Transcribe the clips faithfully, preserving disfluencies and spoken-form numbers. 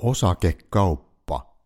Osakekauppa.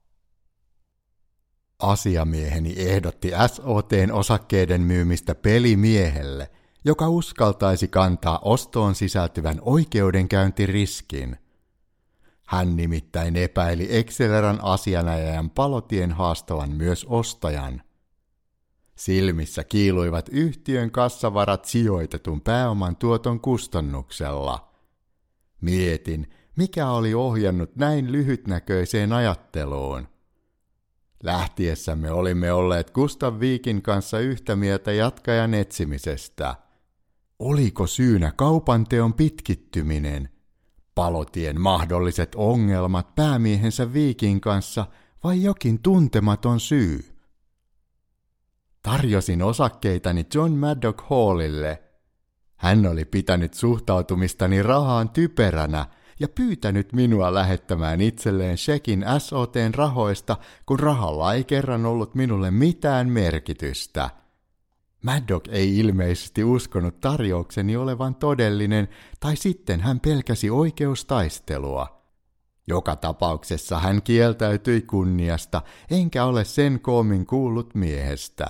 Asiamieheni ehdotti S O T:n osakkeiden myymistä pelimiehelle, joka uskaltaisi kantaa ostoon sisältyvän oikeudenkäyntiriskin. Hän nimittäin epäili Exceleran asianajajan Palotien haastavan myös ostajan. Silmissä kiiluivat yhtiön kassavarat sijoitetun pääoman tuoton kustannuksella. Mietin, mikä oli ohjannut näin lyhytnäköiseen ajatteluun. Lähtiessämme olimme olleet Gustav Vikin kanssa yhtä mieltä jatkajan etsimisestä. Oliko syynä kaupanteon pitkittyminen, Palotien mahdolliset ongelmat päämiehensä Vikin kanssa vai jokin tuntematon syy? Tarjosin osakkeitani John Maddock Hallille. Hän oli pitänyt suhtautumistani rahaan typeränä ja pyytänyt minua lähettämään itselleen shekin S O T:n rahoista, kun rahalla ei kerran ollut minulle mitään merkitystä. Maddock ei ilmeisesti uskonut tarjoukseni olevan todellinen, tai sitten hän pelkäsi oikeustaistelua. Joka tapauksessa hän kieltäytyi kunniasta, enkä ole sen koommin kuullut miehestä.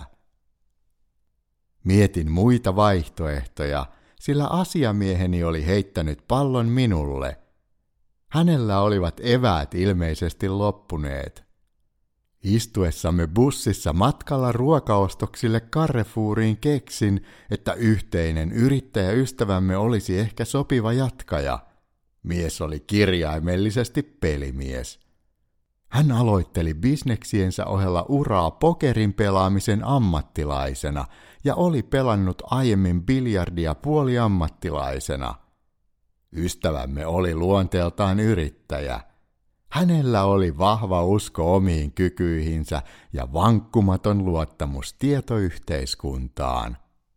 Mietin muita vaihtoehtoja, sillä asiamieheni oli heittänyt pallon minulle. Hänellä olivat eväät ilmeisesti loppuneet. Istuessamme bussissa matkalla ruokaostoksille Carrefouriin keksin, että yhteinen yrittäjäystävämme olisi ehkä sopiva jatkaja. Mies oli kirjaimellisesti pelimies. Hän aloitteli bisneksiensä ohella uraa pokerin pelaamisen ammattilaisena ja oli pelannut aiemmin biljardia puoliammattilaisena. Ystävämme oli luonteeltaan yrittäjä. Hänellä oli vahva usko omiin kykyihinsä ja vankkumaton luottamus tietoyhteiskuntaan.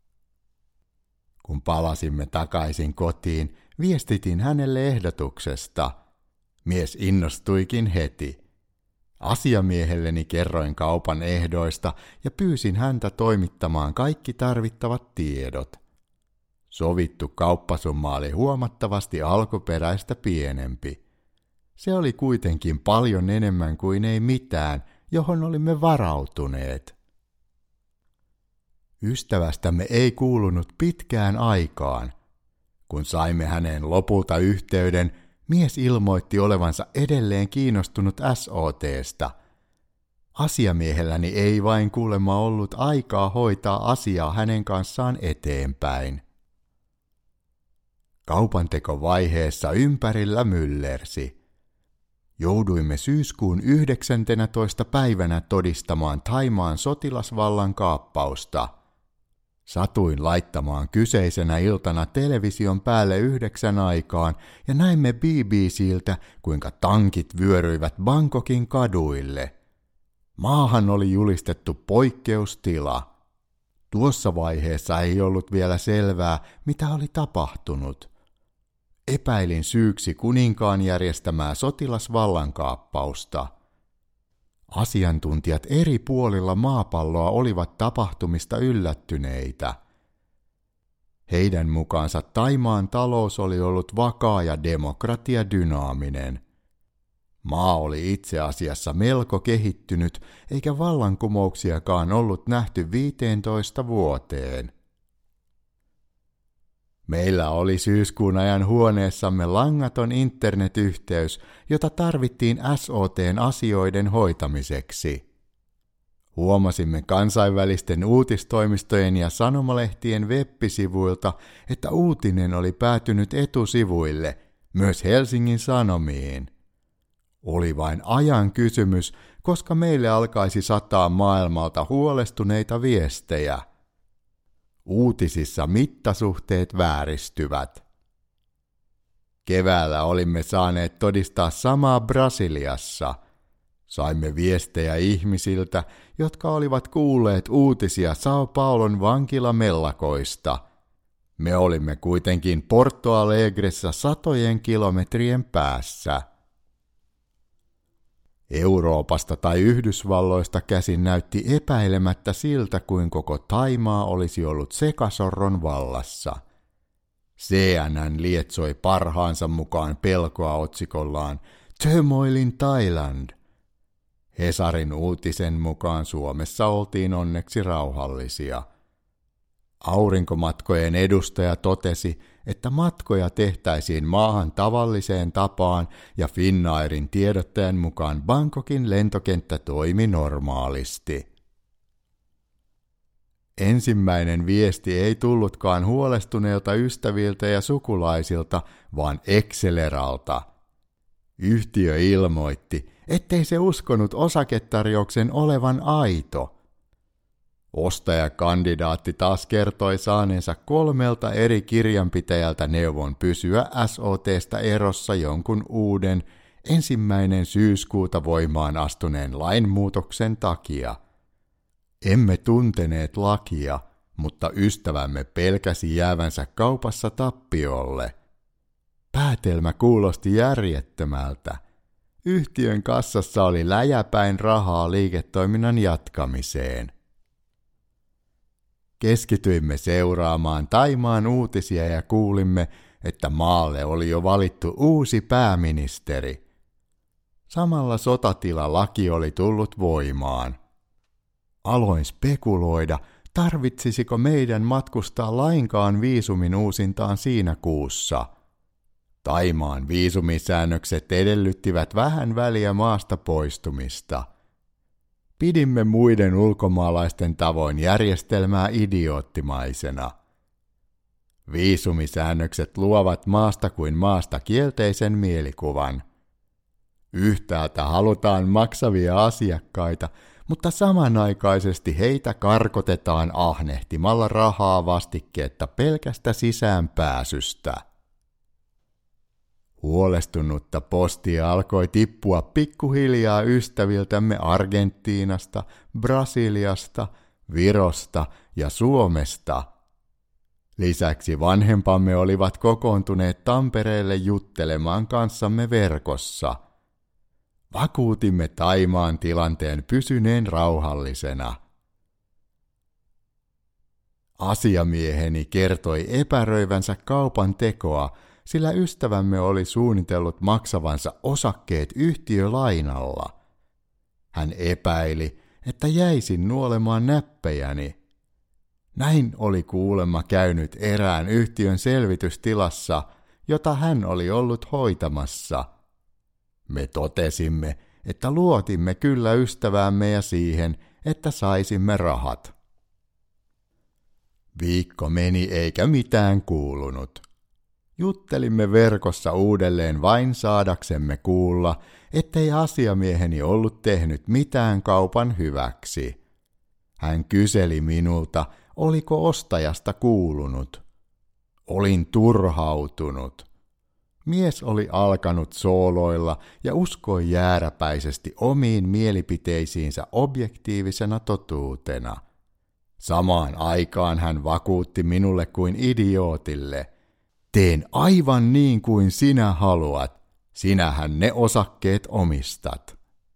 Kun palasimme takaisin kotiin, viestitin hänelle ehdotuksesta. Mies innostuikin heti. Asiamiehelleni kerroin kaupan ehdoista ja pyysin häntä toimittamaan kaikki tarvittavat tiedot. Sovittu kauppasumma oli huomattavasti alkuperäistä pienempi. Se oli kuitenkin paljon enemmän kuin ei mitään, johon olimme varautuneet. Ystävästämme ei kuulunut pitkään aikaan. Kun saimme häneen lopulta yhteyden, mies ilmoitti olevansa edelleen kiinnostunut S O T:stä. Asiamiehelläni ei vain kuulemma ollut aikaa hoitaa asiaa hänen kanssaan eteenpäin. Kaupantekovaiheessa ympärillä myllersi. Jouduimme syyskuun yhdeksäntenätoista päivänä todistamaan Thaimaan sotilasvallan kaappausta. Satuin laittamaan kyseisenä iltana television päälle yhdeksän aikaan ja näimme B B C:ltä, kuinka tankit vyöryivät Bangkokin kaduille. Maahan oli julistettu poikkeustila. Tuossa vaiheessa ei ollut vielä selvää, mitä oli tapahtunut. Epäilin syyksi kuninkaan järjestämää sotilasvallankaappausta. Asiantuntijat eri puolilla maapalloa olivat tapahtumista yllättyneitä. Heidän mukaansa Thaimaan talous oli ollut vakaa ja demokratia dynaaminen. Maa oli itse asiassa melko kehittynyt, eikä vallankumouksiakaan ollut nähty viiteentoista vuoteen. Meillä oli syyskuun ajan huoneessamme langaton internetyhteys, jota tarvittiin S O T:n asioiden hoitamiseksi. Huomasimme kansainvälisten uutistoimistojen ja sanomalehtien web-sivuilta, että uutinen oli päätynyt etusivuille, myös Helsingin Sanomiin. Oli vain ajan kysymys, koska meille alkaisi sataa maailmalta huolestuneita viestejä. Uutisissa mittasuhteet vääristyvät. Keväällä olimme saaneet todistaa samaa Brasiliassa. Saimme viestejä ihmisiltä, jotka olivat kuulleet uutisia Sao Paulon vankilamellakoista. Me olimme kuitenkin Porto Alegressa satojen kilometrien päässä. Euroopasta tai Yhdysvalloista käsin näytti epäilemättä siltä, kuin koko Thaimaa olisi ollut sekasorron vallassa. C N N lietsoi parhaansa mukaan pelkoa otsikollaan Turmoil in Thailand. Hesarin uutisen mukaan Suomessa oltiin onneksi rauhallisia. Aurinkomatkojen edustaja totesi, että matkoja tehtäisiin maahan tavalliseen tapaan ja Finnairin tiedottajan mukaan Bangkokin lentokenttä toimi normaalisti. Ensimmäinen viesti ei tullutkaan huolestuneilta ystäviltä ja sukulaisilta, vaan Exceleralta. Yhtiö ilmoitti, ettei se uskonut osaketarjouksen olevan aito. Ostajakandidaatti taas kertoi saaneensa kolmelta eri kirjanpitäjältä neuvon pysyä S O T:stä erossa jonkun uuden ensimmäinen syyskuuta voimaan astuneen lainmuutoksen takia. Emme tunteneet lakia, mutta ystävämme pelkäsi jäävänsä kaupassa tappiolle. Päätelmä kuulosti järjettömältä. Yhtiön kassassa oli läjäpäin rahaa liiketoiminnan jatkamiseen. Keskityimme seuraamaan Thaimaan uutisia ja kuulimme, että maalle oli jo valittu uusi pääministeri. Samalla sotatilalaki oli tullut voimaan. Aloin spekuloida, tarvitsisiko meidän matkustaa lainkaan viisumin uusintaan siinä kuussa. Thaimaan viisumisäännökset edellyttivät vähän väliä maasta poistumista. Pidimme muiden ulkomaalaisten tavoin järjestelmää idioottimaisena. Viisumisäännökset luovat maasta kuin maasta kielteisen mielikuvan. Yhtäältä halutaan maksavia asiakkaita, mutta samanaikaisesti heitä karkotetaan ahnehtimalla rahaa vastikkeetta pelkästä sisäänpääsystä. Huolestunutta postia alkoi tippua pikkuhiljaa ystäviltämme Argentiinasta, Brasiliasta, Virosta ja Suomesta. Lisäksi vanhempamme olivat kokoontuneet Tampereelle juttelemaan kanssamme verkossa. Vakuutimme Thaimaan tilanteen pysyneen rauhallisena. Asiamieheni kertoi epäröivänsä kaupan tekoa, sillä ystävämme oli suunnitellut maksavansa osakkeet yhtiölainalla. Hän epäili, että jäisin nuolemaan näppejäni. Näin oli kuulemma käynyt erään yhtiön selvitystilassa, jota hän oli ollut hoitamassa. Me totesimme, että luotimme kyllä ystäväämme ja siihen, että saisimme rahat. Viikko meni eikä mitään kuulunut. Juttelimme verkossa uudelleen vain saadaksemme kuulla, ettei asiamieheni ollut tehnyt mitään kaupan hyväksi. Hän kyseli minulta, oliko ostajasta kuulunut. Olin turhautunut. Mies oli alkanut sooloilla ja uskoi jääräpäisesti omiin mielipiteisiinsä objektiivisena totuutena. Samaan aikaan hän vakuutti minulle kuin idiootille. Teen aivan niin kuin sinä haluat. Sinähän ne osakkeet omistat.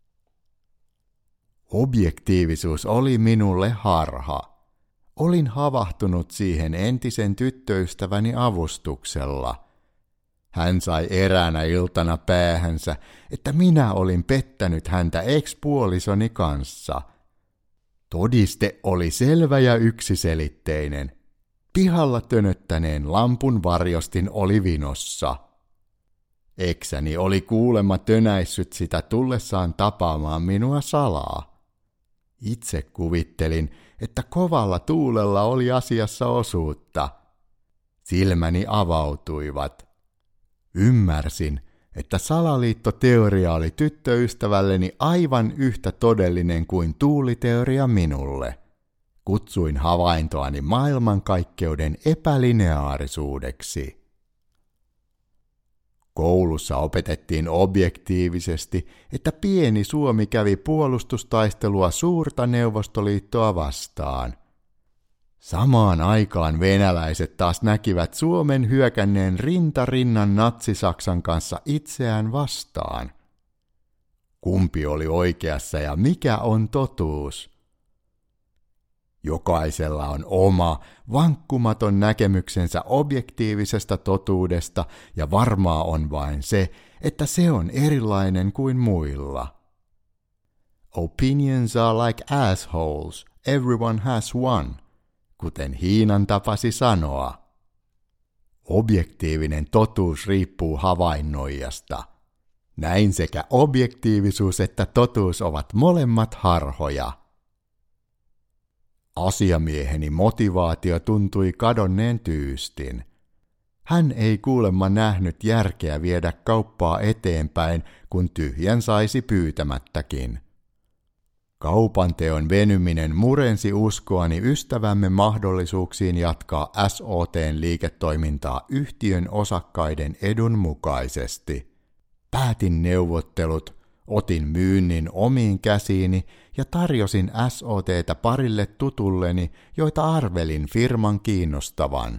Objektiivisuus oli minulle harha. Olin havahtunut siihen entisen tyttöystäväni avustuksella. Hän sai eräänä iltana päähänsä, että minä olin pettänyt häntä ex-puolisoni kanssa. Todiste oli selvä ja yksiselitteinen. Pihalla tönöttäneen lampun varjostin oli vinossa. Eksäni oli kuulemma tönäissyt sitä tullessaan tapaamaan minua salaa. Itse kuvittelin, että kovalla tuulella oli asiassa osuutta. Silmäni avautuivat. Ymmärsin, että salaliittoteoria oli tyttöystävälleni aivan yhtä todellinen kuin tuuliteoria minulle. Kutsuin havaintoani maailmankaikkeuden epälineaarisuudeksi. Koulussa opetettiin objektiivisesti, että pieni Suomi kävi puolustustaistelua suurta Neuvostoliittoa vastaan. Samaan aikaan venäläiset taas näkivät Suomen hyökänneen rinta rinnan Natsi-Saksan kanssa itseään vastaan. Kumpi oli oikeassa ja mikä on totuus? Jokaisella on oma, vankkumaton näkemyksensä objektiivisesta totuudesta, ja varmaa on vain se, että se on erilainen kuin muilla. Opinions are like assholes, everyone has one, kuten Hiinan tapasi sanoa. Objektiivinen totuus riippuu havainnoijasta. Näin sekä objektiivisuus että totuus ovat molemmat harhoja. Asiamieheni motivaatio tuntui kadonneen tyystin. Hän ei kuulemma nähnyt järkeä viedä kauppaa eteenpäin, kun tyhjän saisi pyytämättäkin. Kaupanteon venyminen murensi uskoani ystävämme mahdollisuuksiin jatkaa S O T:n liiketoimintaa yhtiön osakkaiden edun mukaisesti. Päätin neuvottelut, otin myynnin omiin käsiini ja tarjosin S O T:tä parille tutulleni, joita arvelin firman kiinnostavan.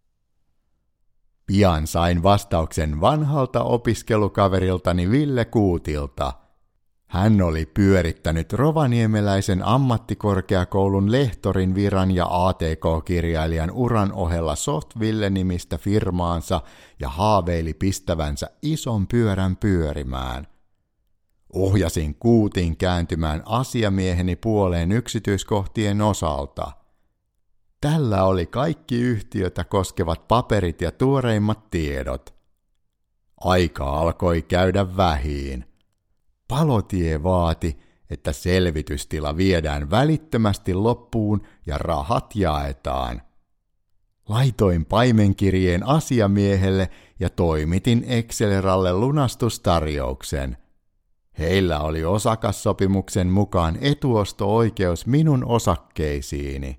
Pian sain vastauksen vanhalta opiskelukaveriltani Ville Kuutilta. Hän oli pyörittänyt rovaniemeläisen ammattikorkeakoulun lehtorin viran ja A T K-kirjailijan uran ohella Softville-nimistä firmaansa ja haaveili pistävänsä ison pyörän pyörimään. Ohjasin Kuutin kääntymään asiamieheni puoleen yksityiskohtien osalta. Tällä oli kaikki yhtiötä koskevat paperit ja tuoreimmat tiedot. Aika alkoi käydä vähiin. Palotie vaati, että selvitystila viedään välittömästi loppuun ja rahat jaetaan. Laitoin paimenkirjeen asiamiehelle ja toimitin Exceleralle lunastustarjouksen. Heillä oli osakassopimuksen mukaan etuosto-oikeus minun osakkeisiini.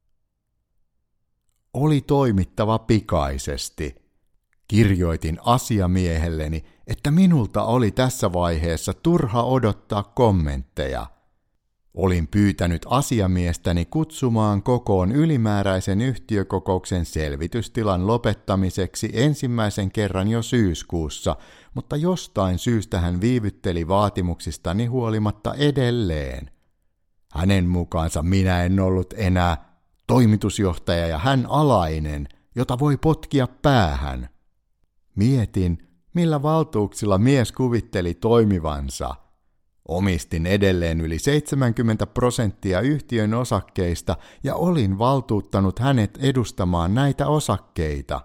Oli toimittava pikaisesti. Kirjoitin asiamiehelleni, että minulta oli tässä vaiheessa turha odottaa kommentteja. Olin pyytänyt asiamiestäni kutsumaan kokoon ylimääräisen yhtiökokouksen selvitystilan lopettamiseksi ensimmäisen kerran jo syyskuussa, mutta jostain syystä hän viivytteli vaatimuksistani huolimatta edelleen. Hänen mukaansa minä en ollut enää toimitusjohtaja ja hän alainen, jota voi potkia päähän. Mietin, millä valtuuksilla mies kuvitteli toimivansa. Omistin edelleen yli seitsemänkymmentä prosenttia yhtiön osakkeista ja olin valtuuttanut hänet edustamaan näitä osakkeita.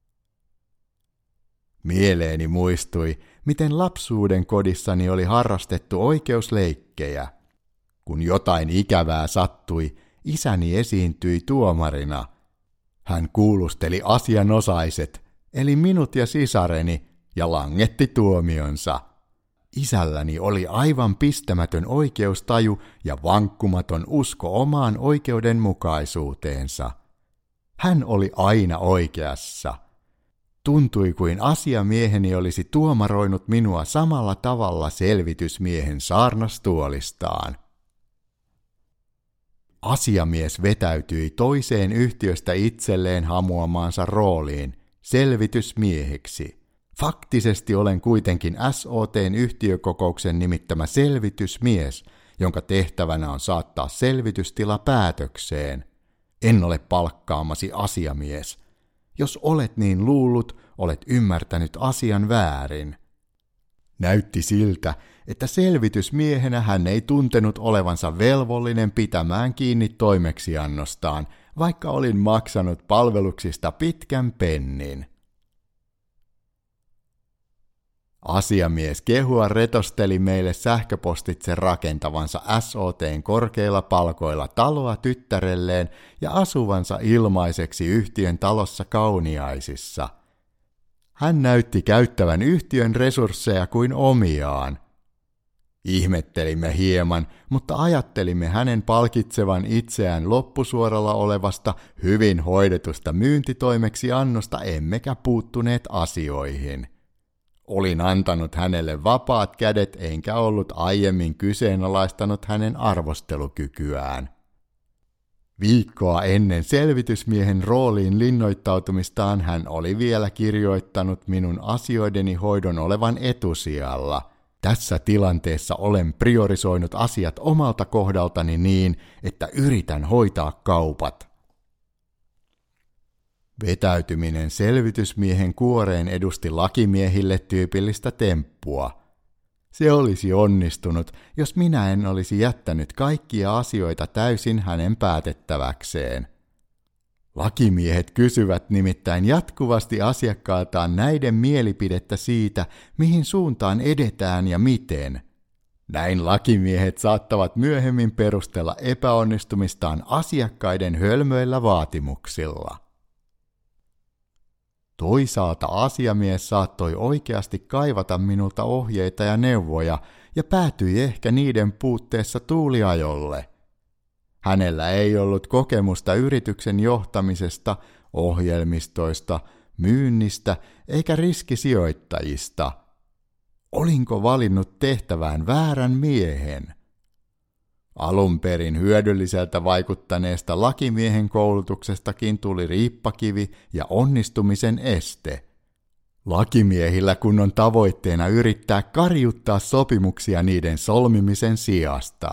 Mieleeni muistui, miten lapsuuden kodissani oli harrastettu oikeusleikkejä. Kun jotain ikävää sattui, isäni esiintyi tuomarina. Hän kuulusteli asianosaiset, eli minut ja sisareni, ja langetti tuomionsa. Isälläni oli aivan pistämätön oikeustaju ja vankkumaton usko omaan oikeudenmukaisuuteensa. Hän oli aina oikeassa. Tuntui kuin asiamieheni olisi tuomaroinut minua samalla tavalla selvitysmiehen saarnastuolistaan. Asiamies vetäytyi toiseen yhtiöstä itselleen hamuamaansa rooliin, selvitysmieheksi. Faktisesti olen kuitenkin S O T:n yhtiökokouksen nimittämä selvitysmies, jonka tehtävänä on saattaa selvitystila päätökseen. En ole palkkaamasi asiamies. Jos olet niin luullut, olet ymmärtänyt asian väärin. Näytti siltä, että selvitysmiehenä hän ei tuntenut olevansa velvollinen pitämään kiinni toimeksiannostaan, vaikka olin maksanut palveluksista pitkän pennin. Asiamies kehua retosteli meille sähköpostitse rakentavansa S O T:n korkeilla palkoilla taloa tyttärelleen ja asuvansa ilmaiseksi yhtiön talossa Kauniaisissa. Hän näytti käyttävän yhtiön resursseja kuin omiaan. Ihmettelimme hieman, mutta ajattelimme hänen palkitsevan itseään loppusuoralla olevasta hyvin hoidetusta myyntitoimeksiannosta emmekä puuttuneet asioihin. Olin antanut hänelle vapaat kädet enkä ollut aiemmin kyseenalaistanut hänen arvostelukykyään. Viikkoa ennen selvitysmiehen rooliin linnoittautumistaan hän oli vielä kirjoittanut minun asioideni hoidon olevan etusijalla. Tässä tilanteessa olen priorisoinut asiat omalta kohdaltani niin, että yritän hoitaa kaupat. Vetäytyminen selvitysmiehen kuoreen edusti lakimiehille tyypillistä temppua. Se olisi onnistunut, jos minä en olisi jättänyt kaikkia asioita täysin hänen päätettäväkseen. Lakimiehet kysyvät nimittäin jatkuvasti asiakkaaltaan näiden mielipidettä siitä, mihin suuntaan edetään ja miten. Näin lakimiehet saattavat myöhemmin perustella epäonnistumistaan asiakkaiden hölmöillä vaatimuksilla. Toisaalta asiamies saattoi oikeasti kaivata minulta ohjeita ja neuvoja ja päätyi ehkä niiden puutteessa tuuliajolle. Hänellä ei ollut kokemusta yrityksen johtamisesta, ohjelmistoista, myynnistä eikä riskisijoittajista. Olinko valinnut tehtävään väärän miehen? Alun perin hyödylliseltä vaikuttaneesta lakimiehen koulutuksestakin tuli riippakivi ja onnistumisen este. Lakimiehillä kun on tavoitteena yrittää kariuttaa sopimuksia niiden solmimisen sijasta.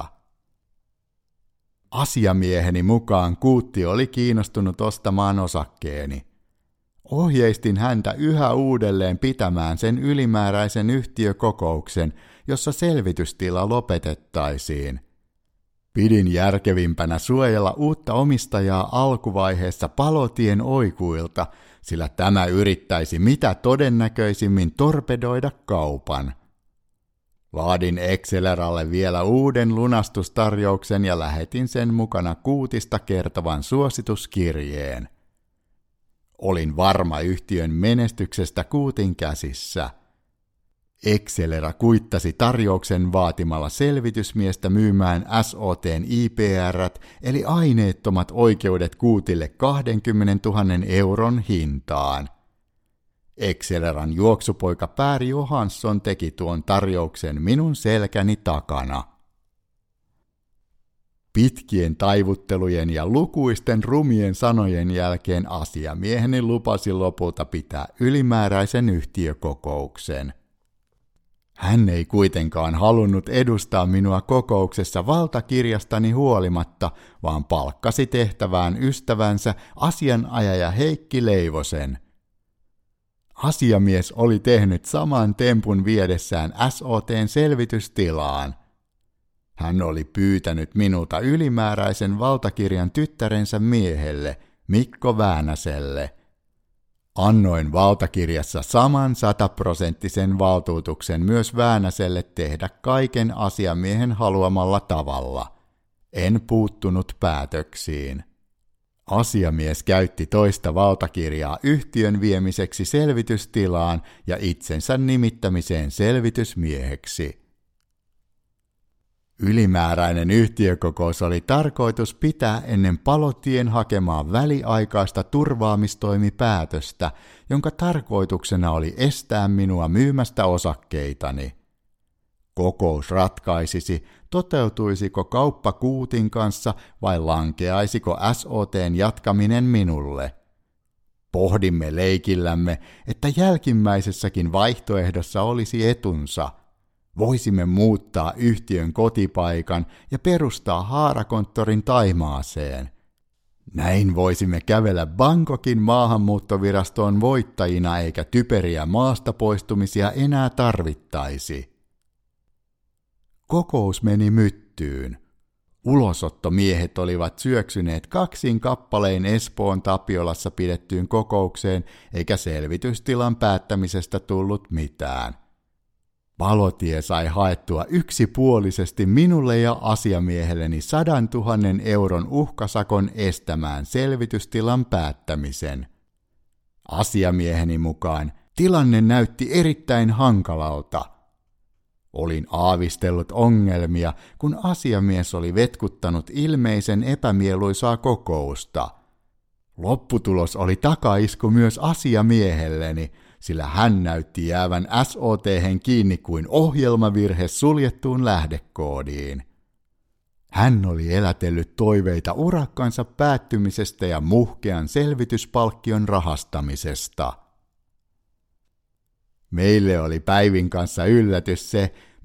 Asiamieheni mukaan Kuutti oli kiinnostunut ostamaan osakkeeni. Ohjeistin häntä yhä uudelleen pitämään sen ylimääräisen yhtiökokouksen, jossa selvitystila lopetettaisiin. Pidin järkevimpänä suojella uutta omistajaa alkuvaiheessa Palotien oikuilta, sillä tämä yrittäisi mitä todennäköisimmin torpedoida kaupan. Laadin Exceleralle vielä uuden lunastustarjouksen ja lähetin sen mukana Kuutista kertovan suosituskirjeen. Olin varma yhtiön menestyksestä Kuutin käsissä. Excelera kuittasi tarjouksen vaatimalla selvitysmiestä myymään S O T:n I P R:t eli aineettomat oikeudet Kuutille kaksikymmentätuhatta euron hintaan. Exceleran juoksupoika Pär Johansson teki tuon tarjouksen minun selkäni takana. Pitkien taivuttelujen ja lukuisten rumien sanojen jälkeen asiamieheni lupasi lopulta pitää ylimääräisen yhtiökokouksen. Hän ei kuitenkaan halunnut edustaa minua kokouksessa valtakirjastani huolimatta, vaan palkkasi tehtävään ystävänsä asianajaja Heikki Leivosen. Asiamies oli tehnyt saman tempun viedessään S O T:n selvitystilaan. Hän oli pyytänyt minulta ylimääräisen valtakirjan tyttärensä miehelle, Mikko Väänäselle. Annoin valtakirjassa saman sataprosenttisen valtuutuksen myös Väänäselle tehdä kaiken asiamiehen haluamalla tavalla. En puuttunut päätöksiin. Asiamies käytti toista valtakirjaa yhtiön viemiseksi selvitystilaan ja itsensä nimittämiseen selvitysmieheksi. Ylimääräinen yhtiökokous oli tarkoitus pitää ennen Palotien hakemaa väliaikaista turvaamistoimipäätöstä, jonka tarkoituksena oli estää minua myymästä osakkeitani. Kokous ratkaisisi, toteutuisiko kauppa Kuutin kanssa vai lankeaisiko S O T:n jatkaminen minulle. Pohdimme leikillämme, että jälkimmäisessäkin vaihtoehdossa olisi etunsa. Voisimme muuttaa yhtiön kotipaikan ja perustaa haarakonttorin Thaimaaseen. Näin voisimme kävellä Bangkokin maahanmuuttovirastoon voittajina eikä typeriä maasta poistumisia enää tarvittaisi. Kokous meni myttyyn. Ulosottomiehet olivat syöksyneet kaksin kappalein Espoon Tapiolassa pidettyyn kokoukseen eikä selvitystilan päättämisestä tullut mitään. Palotie sai haettua yksipuolisesti minulle ja asiamiehelleni sadan tuhannen euron uhkasakon estämään selvitystilan päättämisen. Asiamieheni mukaan tilanne näytti erittäin hankalalta. Olin aavistellut ongelmia, kun asiamies oli vetkuttanut ilmeisen epämieluisaa kokousta. Lopputulos oli takaisku myös asiamiehelleni, sillä hän näytti jäävän S O T:hen kiinni kuin ohjelmavirhe suljettuun lähdekoodiin. Hän oli elätellyt toiveita urakkansa päättymisestä ja muhkean selvityspalkkion rahastamisesta. Meille oli Päivin kanssa yllätys se,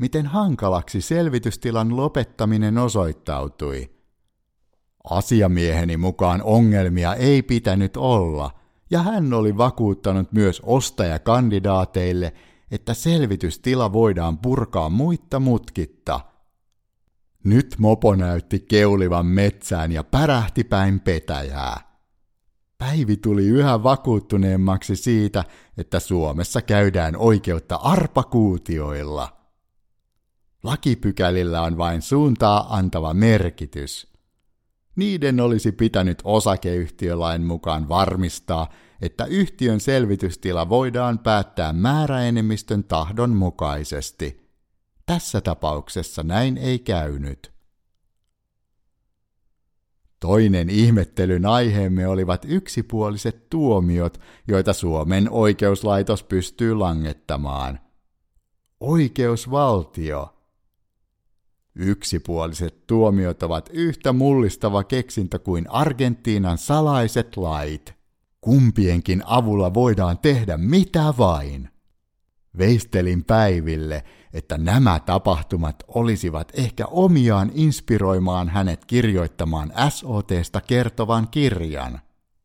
miten hankalaksi selvitystilan lopettaminen osoittautui. Asiamieheni mukaan ongelmia ei pitänyt olla, ja hän oli vakuuttanut myös ostajakandidaateille, että selvitystila voidaan purkaa muitta mutkitta. Nyt mopo näytti keulivan metsään ja pärähti päin petäjää. Päivi tuli yhä vakuuttuneemmaksi siitä, että Suomessa käydään oikeutta arpakuutioilla. Lakipykälillä on vain suuntaa antava merkitys. Niiden olisi pitänyt osakeyhtiölain mukaan varmistaa, että yhtiön selvitystila voidaan päättää määräenemmistön tahdon mukaisesti. Tässä tapauksessa näin ei käynyt. Toinen ihmettelyn aiheemme olivat yksipuoliset tuomiot, joita Suomen oikeuslaitos pystyy langettamaan. Oikeusvaltio. Yksipuoliset tuomiot ovat yhtä mullistava keksintö kuin Argentiinan salaiset lait. Kumpienkin avulla voidaan tehdä mitä vain. Veistelin Päiville, että nämä tapahtumat olisivat ehkä omiaan inspiroimaan hänet kirjoittamaan S O T:sta kertovan kirjan.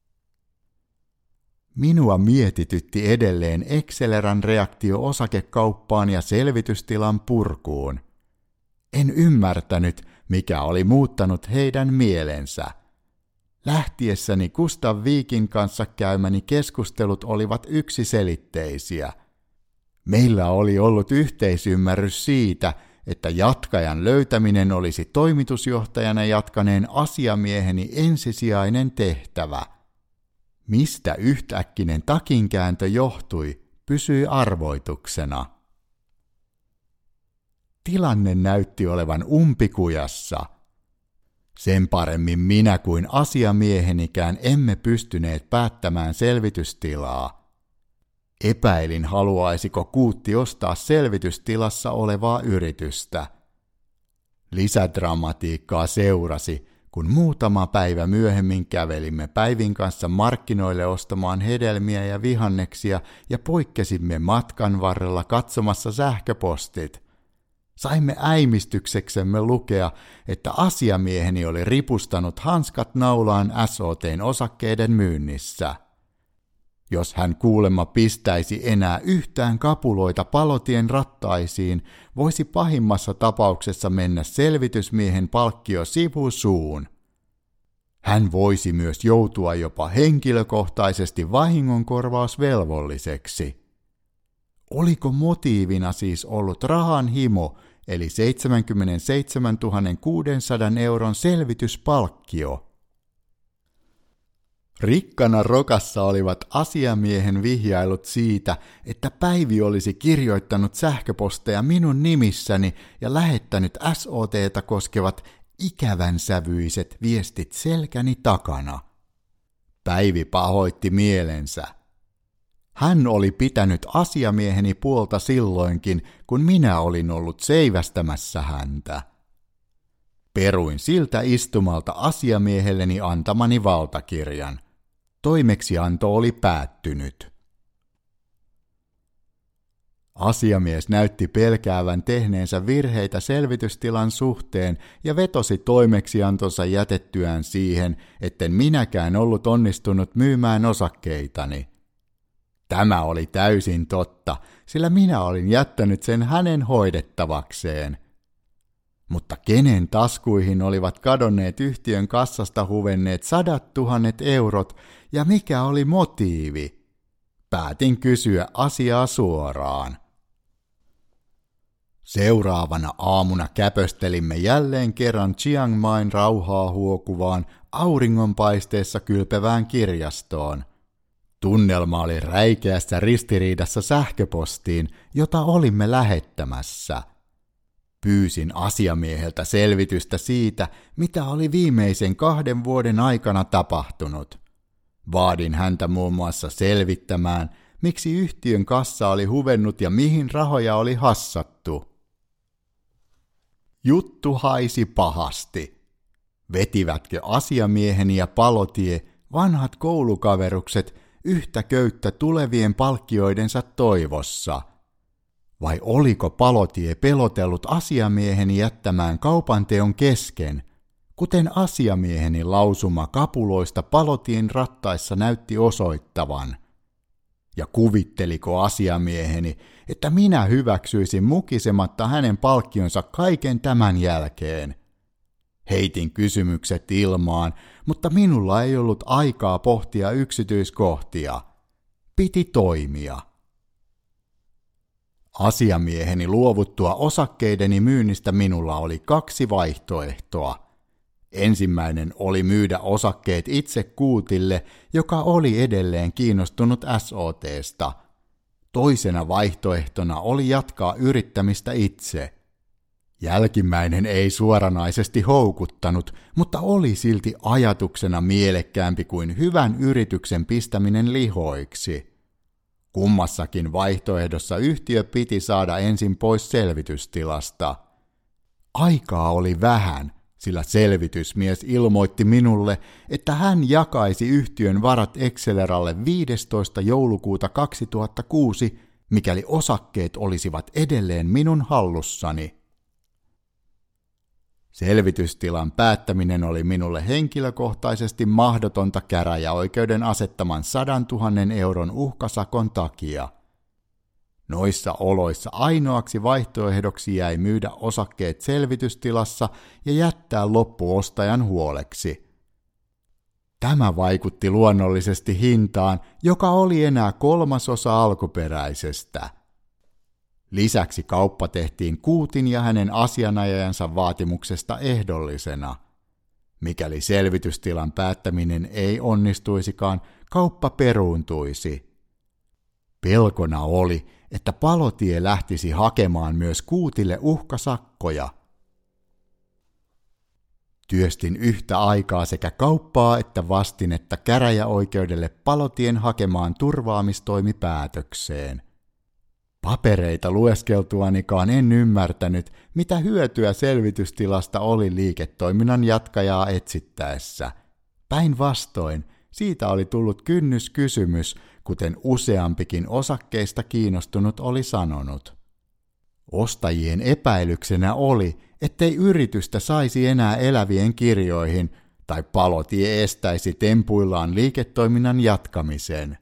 Minua mietitytti edelleen Exceleran reaktio osakekauppaan ja selvitystilan purkuun. En ymmärtänyt, mikä oli muuttanut heidän mielensä. Lähtiessäni Gustav Viikin kanssa käymäni keskustelut olivat yksiselitteisiä. Meillä oli ollut yhteisymmärrys siitä, että jatkajan löytäminen olisi toimitusjohtajana jatkaneen asiamieheni ensisijainen tehtävä. Mistä yhtäkkinen takinkääntö johtui, pysyi arvoituksena. Tilanne näytti olevan umpikujassa. Sen paremmin minä kuin asiamiehenikään emme pystyneet päättämään selvitystilaa. Epäilin, haluaisiko Kuutti ostaa selvitystilassa olevaa yritystä. Lisädramatiikkaa seurasi, kun muutama päivä myöhemmin kävelimme Päivin kanssa markkinoille ostamaan hedelmiä ja vihanneksia ja poikkesimme matkan varrella katsomassa sähköpostit. Saimme äimistykseksemme lukea, että asiamieheni oli ripustanut hanskat naulaan S O T:n osakkeiden myynnissä. Jos hän kuulemma pistäisi enää yhtään kapuloita Palotien rattaisiin, voisi pahimmassa tapauksessa mennä selvitysmiehen palkkio sivusuun. Hän voisi myös joutua jopa henkilökohtaisesti vahingonkorvausvelvolliseksi. Oliko motiivina siis ollut rahan himo, eli seitsemänkymmentäseitsemäntuhatta kuusisataa euron selvityspalkkio? Rikkana rokassa olivat asiamiehen vihjailut siitä, että Päivi olisi kirjoittanut sähköposteja minun nimissäni ja lähettänyt S O T:tä koskevat ikävänsävyiset viestit selkäni takana. Päivi pahoitti mielensä. Hän oli pitänyt asiamieheni puolta silloinkin, kun minä olin ollut seivästämässä häntä. Peruin siltä istumalta asiamiehelleni antamani valtakirjan. Toimeksianto oli päättynyt. Asiamies näytti pelkäävän tehneensä virheitä selvitystilan suhteen ja vetosi toimeksiantonsa jätettyään siihen, etten minäkään ollut onnistunut myymään osakkeitani. Tämä oli täysin totta, sillä minä olin jättänyt sen hänen hoidettavakseen. Mutta kenen taskuihin olivat kadonneet yhtiön kassasta huvenneet sadat tuhannet eurot ja mikä oli motiivi? Päätin kysyä asiaa suoraan. Seuraavana aamuna käpöstelimme jälleen kerran Chiang Main rauhaa huokuvaan, auringonpaisteessa kylpevään kirjastoon. Tunnelma oli räikeässä ristiriidassa sähköpostiin, jota olimme lähettämässä. Pyysin asiamieheltä selvitystä siitä, mitä oli viimeisen kahden vuoden aikana tapahtunut. Vaadin häntä muun muassa selvittämään, miksi yhtiön kassa oli huvennut ja mihin rahoja oli hassattu. Juttu haisi pahasti. Vetivätkö asiamieheni ja Palotie, vanhat koulukaverukset, yhtä köyttä tulevien palkkioidensa toivossa? Vai oliko Palotie pelotellut asiamieheni jättämään kaupanteon kesken, kuten asiamieheni lausuma kapuloista Palotien rattaissa näytti osoittavan? Ja kuvitteliko asiamieheni, että minä hyväksyisin mukisematta hänen palkkionsa kaiken tämän jälkeen? Heitin kysymykset ilmaan, mutta minulla ei ollut aikaa pohtia yksityiskohtia. Piti toimia. Asiamieheni luovuttua osakkeideni myynnistä minulla oli kaksi vaihtoehtoa. Ensimmäinen oli myydä osakkeet itse Kuutille, joka oli edelleen kiinnostunut S O T:sta. Toisena vaihtoehtona oli jatkaa yrittämistä itse. Jälkimmäinen ei suoranaisesti houkuttanut, mutta oli silti ajatuksena mielekkäämpi kuin hyvän yrityksen pistäminen lihoiksi. Kummassakin vaihtoehdossa yhtiö piti saada ensin pois selvitystilasta. Aikaa oli vähän, sillä selvitysmies ilmoitti minulle, että hän jakaisi yhtiön varat Exceleralle viidestoista joulukuuta kaksituhattakuusi, mikäli osakkeet olisivat edelleen minun hallussani. Selvitystilan päättäminen oli minulle henkilökohtaisesti mahdotonta käräjäoikeuden asettaman sadantuhannen euron uhkasakon takia. Noissa oloissa ainoaksi vaihtoehdoksi jäi myydä osakkeet selvitystilassa ja jättää loppuostajan huoleksi. Tämä vaikutti luonnollisesti hintaan, joka oli enää kolmasosa alkuperäisestä. Lisäksi kauppa tehtiin Kuutin ja hänen asianajajansa vaatimuksesta ehdollisena. Mikäli selvitystilan päättäminen ei onnistuisikaan, kauppa peruuntuisi. Pelkona oli, että Palotie lähtisi hakemaan myös Kuutille uhkasakkoja. Työstin yhtä aikaa sekä kauppaa että vastinetta käräjäoikeudelle Palotien hakemaan turvaamistoimipäätökseen. Papereita lueskeltuanikaan en ymmärtänyt, mitä hyötyä selvitystilasta oli liiketoiminnan jatkajaa etsittäessä. Päinvastoin, siitä oli tullut kynnyskysymys, kuten useampikin osakkeista kiinnostunut oli sanonut. Ostajien epäilyksenä oli, ettei yritystä saisi enää elävien kirjoihin, tai Palotie estäisi tempuillaan liiketoiminnan jatkamisen.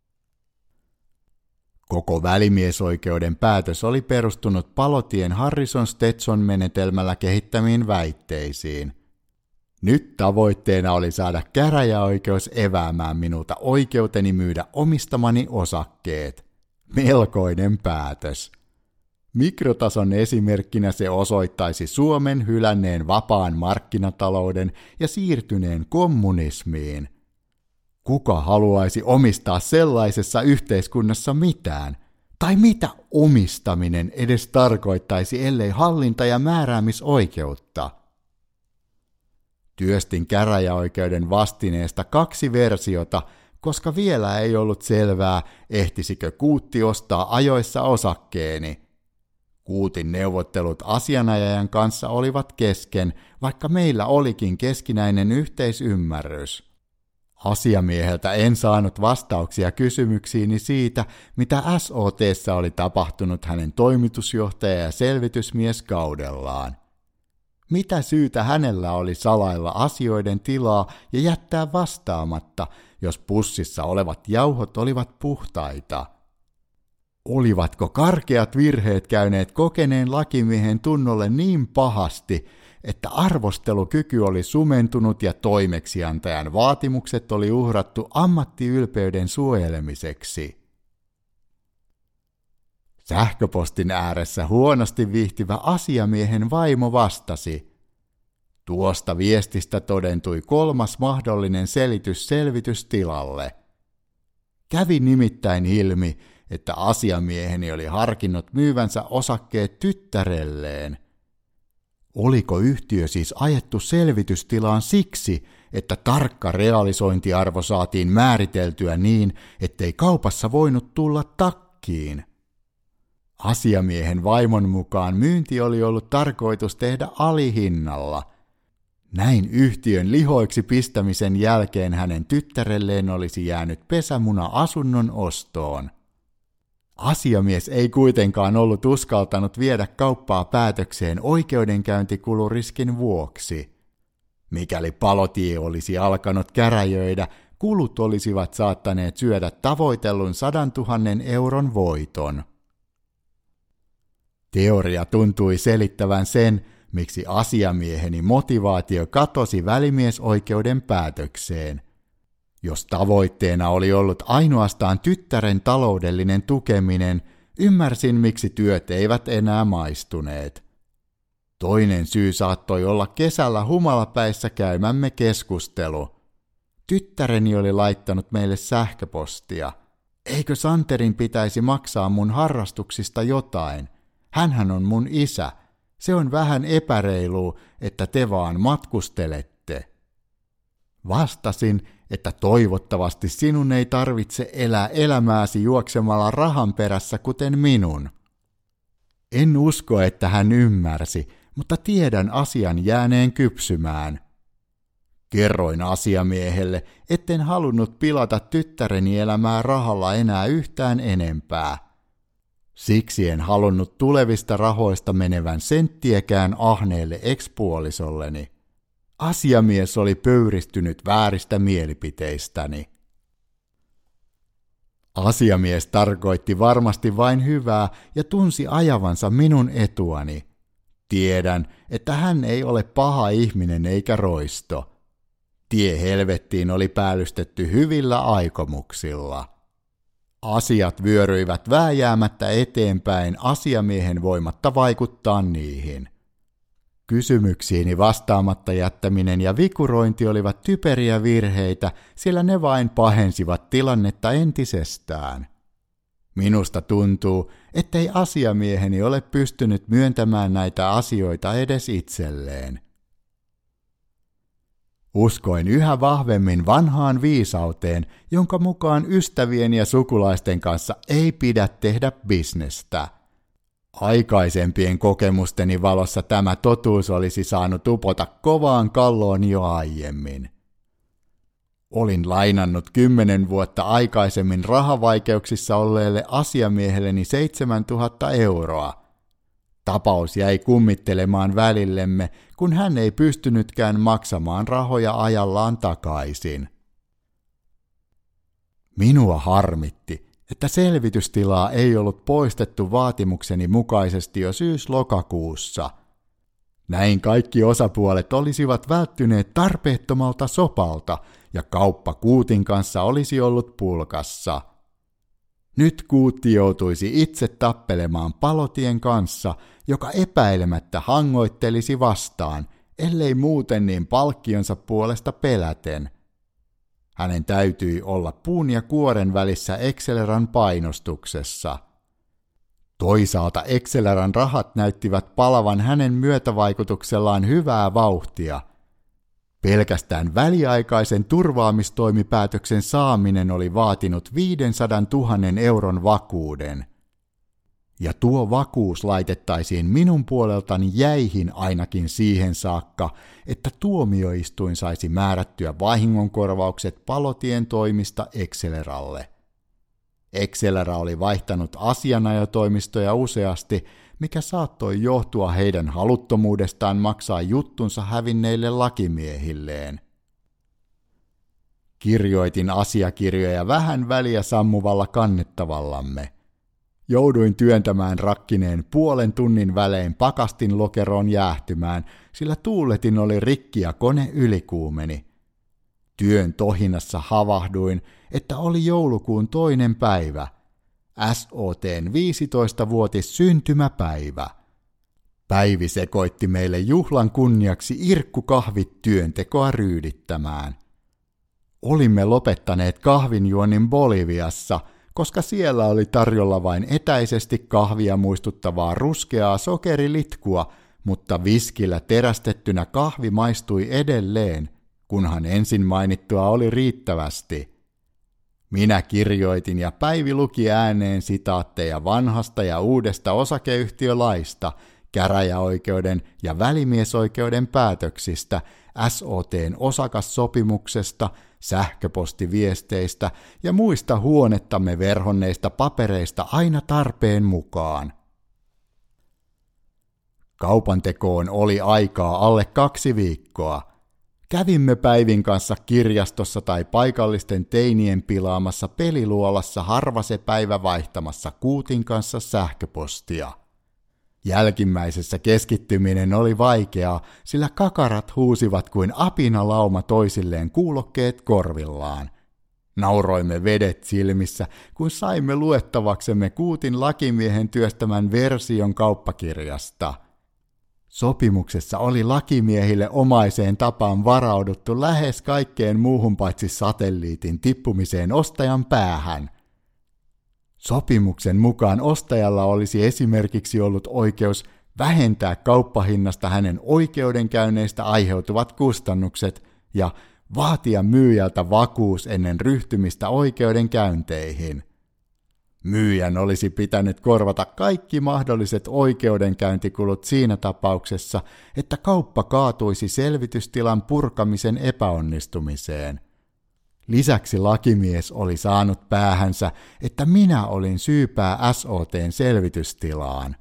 Koko välimiesoikeuden päätös oli perustunut Palotien Harrison-Stetson-menetelmällä kehittämiin väitteisiin. Nyt tavoitteena oli saada käräjäoikeus eväämään minulta oikeuteni myydä omistamani osakkeet. Melkoinen päätös. Mikrotason esimerkkinä se osoittaisi Suomen hylänneen vapaan markkinatalouden ja siirtyneen kommunismiin. Kuka haluaisi omistaa sellaisessa yhteiskunnassa mitään? Tai mitä omistaminen edes tarkoittaisi, ellei hallinta- ja määräämisoikeutta? Työstin käräjäoikeuden vastineesta kaksi versiota, koska vielä ei ollut selvää, ehtisikö Kuutti ostaa ajoissa osakkeeni. Kuutin neuvottelut asianajajan kanssa olivat kesken, vaikka meillä olikin keskinäinen yhteisymmärrys. Asiamieheltä en saanut vastauksia kysymyksiini siitä, mitä S O T:ssä oli tapahtunut hänen toimitusjohtaja- ja selvitymieskaudellaan. Mitä syytä hänellä oli salailla asioiden tilaa ja jättää vastaamatta, jos pussissa olevat jauhot olivat puhtaita? Olivatko karkeat virheet käyneet kokeneen lakimiehen tunnolle niin pahasti, että arvostelukyky oli sumentunut ja toimeksiantajan vaatimukset oli uhrattu ammattiylpeyden suojelemiseksi? Sähköpostin ääressä huonosti viihtyvä asiamiehen vaimo vastasi. Tuosta viestistä todentui kolmas mahdollinen selitys selvitystilalle. Kävi nimittäin ilmi, että asiamieheni oli harkinnut myyvänsä osakkeet tyttärelleen. Oliko yhtiö siis ajettu selvitystilaan siksi, että tarkka realisointiarvo saatiin määriteltyä niin, ettei kaupassa voinut tulla takkiin? Asiamiehen vaimon mukaan myynti oli ollut tarkoitus tehdä alihinnalla. Näin yhtiön lihoiksi pistämisen jälkeen hänen tyttärelleen olisi jäänyt pesämuna asunnon ostoon. Asiamies ei kuitenkaan ollut uskaltanut viedä kauppaa päätökseen oikeudenkäyntikuluriskin vuoksi. Mikäli palotie olisi alkanut käräjöidä, kulut olisivat saattaneet syödä tavoitellun sadantuhannen euron voiton. Teoria tuntui selittävän sen, miksi asiamieheni motivaatio katosi välimiesoikeuden päätökseen. Jos tavoitteena oli ollut ainoastaan tyttären taloudellinen tukeminen, ymmärsin, miksi työt eivät enää maistuneet. Toinen syy saattoi olla kesällä humalapäissä käymämme keskustelu. Tyttäreni oli laittanut meille sähköpostia. Eikö Santerin pitäisi maksaa mun harrastuksista jotain? Hänhän on mun isä. Se on vähän epäreilua, että te vaan matkustelette. Vastasin, että toivottavasti sinun ei tarvitse elää elämääsi juoksemalla rahan perässä kuten minun. En usko, että hän ymmärsi, mutta tiedän asian jääneen kypsymään. Kerroin asiamiehelle, etten halunnut pilata tyttäreni elämää rahalla enää yhtään enempää. Siksi en halunnut tulevista rahoista menevän senttiäkään ahneelle ekspuolisolleni. Asiamies oli pöyristynyt vääristä mielipiteistäni. Asiamies tarkoitti varmasti vain hyvää ja tunsi ajavansa minun etuani. Tiedän, että hän ei ole paha ihminen eikä roisto. Tie helvettiin oli päällystetty hyvillä aikomuksilla. Asiat vyöryivät vääjäämättä eteenpäin asiamiehen voimatta vaikuttaa niihin. Kysymyksiini vastaamatta jättäminen ja vikurointi olivat typeriä virheitä, sillä ne vain pahensivat tilannetta entisestään. Minusta tuntuu, ettei asiamieheni ole pystynyt myöntämään näitä asioita edes itselleen. Uskoin yhä vahvemmin vanhaan viisauteen, jonka mukaan ystävien ja sukulaisten kanssa ei pidä tehdä bisnestä. Aikaisempien kokemusteni valossa tämä totuus olisi saanut upota kovaan kalloon jo aiemmin. Olin lainannut kymmenen vuotta aikaisemmin rahavaikeuksissa olleelle asiamiehelleni seitsemäntuhatta euroa. Tapaus jäi kummittelemaan välillemme, kun hän ei pystynytkään maksamaan rahoja ajallaan takaisin. Minua harmitti, että selvitystilaa ei ollut poistettu vaatimukseni mukaisesti jo syys-lokakuussa. Näin kaikki osapuolet olisivat välttyneet tarpeettomalta sopalta ja kauppa Kuutin kanssa olisi ollut pulkassa. Nyt Kuutti joutuisi itse tappelemaan Palotien kanssa, joka epäilemättä hangoittelisi vastaan, ellei muuten niin palkkionsa puolesta peläten. Hänen täytyi olla puun ja kuoren välissä Exceleran painostuksessa. Toisaalta Exceleran rahat näyttivät palavan hänen myötävaikutuksellaan hyvää vauhtia. Pelkästään väliaikaisen turvaamistoimipäätöksen saaminen oli vaatinut viisisataa tuhatta euron vakuuden. Ja tuo vakuus laitettaisiin minun puoleltani jäihin ainakin siihen saakka, että tuomioistuin saisi määrättyä vahingonkorvaukset Palotien toimista Exceleralle. Excelera oli vaihtanut asianajotoimistoja useasti, mikä saattoi johtua heidän haluttomuudestaan maksaa juttunsa hävinneille lakimiehilleen. Kirjoitin asiakirjoja vähän väliä sammuvalla kannettavallamme. Jouduin työntämään rakkineen puolen tunnin välein pakastin lokeroon jäähtymään, sillä tuuletin oli rikki ja kone ylikuumeni. Työn tohinassa havahduin, että oli joulukuun toinen päivä, S O T:n viisitoistavuotis syntymäpäivä. Päivi sekoitti meille juhlan kunniaksi irkkukahvit työntekoa ryydittämään. Olimme lopettaneet kahvinjuonnin Boliviassa, koska siellä oli tarjolla vain etäisesti kahvia muistuttavaa ruskeaa sokerilitkua, mutta viskillä terästettynä kahvi maistui edelleen, kunhan ensin mainittua oli riittävästi. Minä kirjoitin ja Päivi luki ääneen sitaatteja vanhasta ja uudesta osakeyhtiölaista, käräjäoikeuden ja välimiesoikeuden päätöksistä, S O T:n osakassopimuksesta sähköpostiviesteistä ja muista huonettamme verhonneista papereista aina tarpeen mukaan. Kaupantekoon oli aikaa alle kaksi viikkoa. Kävimme Päivin kanssa kirjastossa tai paikallisten teinien pilaamassa peliluolassa harva se päivä vaihtamassa Kuutin kanssa sähköpostia. Jälkimmäisessä keskittyminen oli vaikeaa, sillä kakarat huusivat kuin apinalauma toisilleen kuulokkeet korvillaan. Nauroimme vedet silmissä, kun saimme luettavaksemme Kuutin lakimiehen työstämän version kauppakirjasta. Sopimuksessa oli lakimiehille omaiseen tapaan varauduttu lähes kaikkeen muuhun paitsi satelliitin tippumiseen ostajan päähän. Sopimuksen mukaan ostajalla olisi esimerkiksi ollut oikeus vähentää kauppahinnasta hänen oikeudenkäynneistä aiheutuvat kustannukset ja vaatia myyjältä vakuus ennen ryhtymistä oikeudenkäynteihin. Myyjän olisi pitänyt korvata kaikki mahdolliset oikeudenkäyntikulut siinä tapauksessa, että kauppa kaatuisi selvitystilan purkamisen epäonnistumiseen. Lisäksi lakimies oli saanut päähänsä, että minä olin syypää S O T:n selvitystilaan.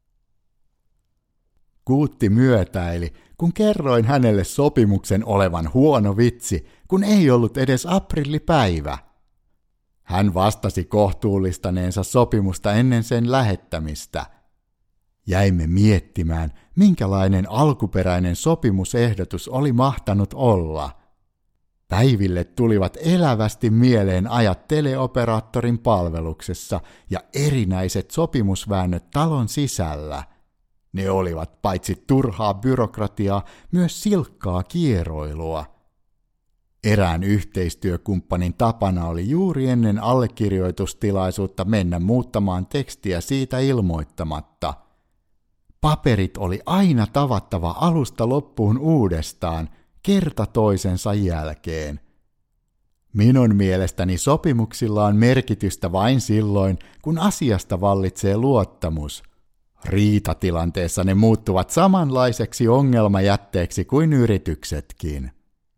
Kuutti myötäili, kun kerroin hänelle sopimuksen olevan huono vitsi, kun ei ollut edes aprillipäivä. Hän vastasi kohtuullistaneensa sopimusta ennen sen lähettämistä. Jäimme miettimään, minkälainen alkuperäinen sopimusehdotus oli mahtanut olla. Päiville tulivat elävästi mieleen ajat teleoperaattorin palveluksessa ja erinäiset sopimusväännöt talon sisällä. Ne olivat paitsi turhaa byrokratiaa, myös silkkaa kieroilua. Erään yhteistyökumppanin tapana oli juuri ennen allekirjoitustilaisuutta mennä muuttamaan tekstiä siitä ilmoittamatta. Paperit oli aina tavattava alusta loppuun uudestaan, kerta toisensa jälkeen. Minun mielestäni sopimuksilla on merkitystä vain silloin, kun asiasta vallitsee luottamus. Riitatilanteessa ne muuttuvat samanlaiseksi ongelmajätteeksi kuin yrityksetkin.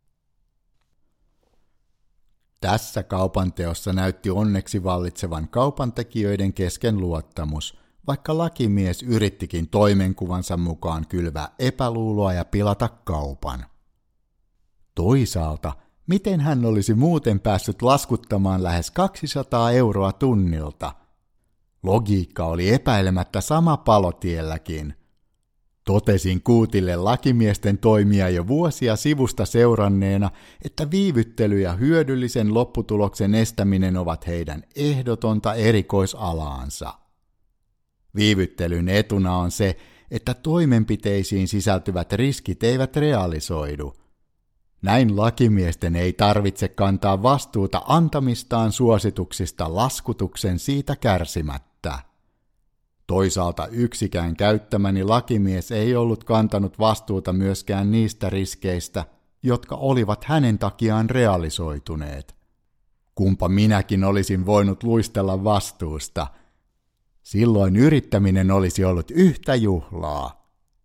Tässä kaupanteossa näytti onneksi vallitsevan kaupantekijöiden kesken luottamus, vaikka lakimies yrittikin toimenkuvansa mukaan kylvää epäluuloa ja pilata kaupan. Toisaalta, miten hän olisi muuten päässyt laskuttamaan lähes kaksisataa euroa tunnilta? Logiikka oli epäilemättä sama Palotielläkin. Totesin Kuutille lakimiesten toimia jo vuosia sivusta seuranneena, että viivyttely ja hyödyllisen lopputuloksen estäminen ovat heidän ehdotonta erikoisalaansa. Viivyttelyn etuna on se, että toimenpiteisiin sisältyvät riskit eivät realisoidu. Näin lakimiesten ei tarvitse kantaa vastuuta antamistaan suosituksista laskutuksen siitä kärsimättä. Toisaalta yksikään käyttämäni lakimies ei ollut kantanut vastuuta myöskään niistä riskeistä, jotka olivat hänen takiaan realisoituneet. Kumpa minäkin olisin voinut luistella vastuusta. Silloin yrittäminen olisi ollut yhtä juhlaa.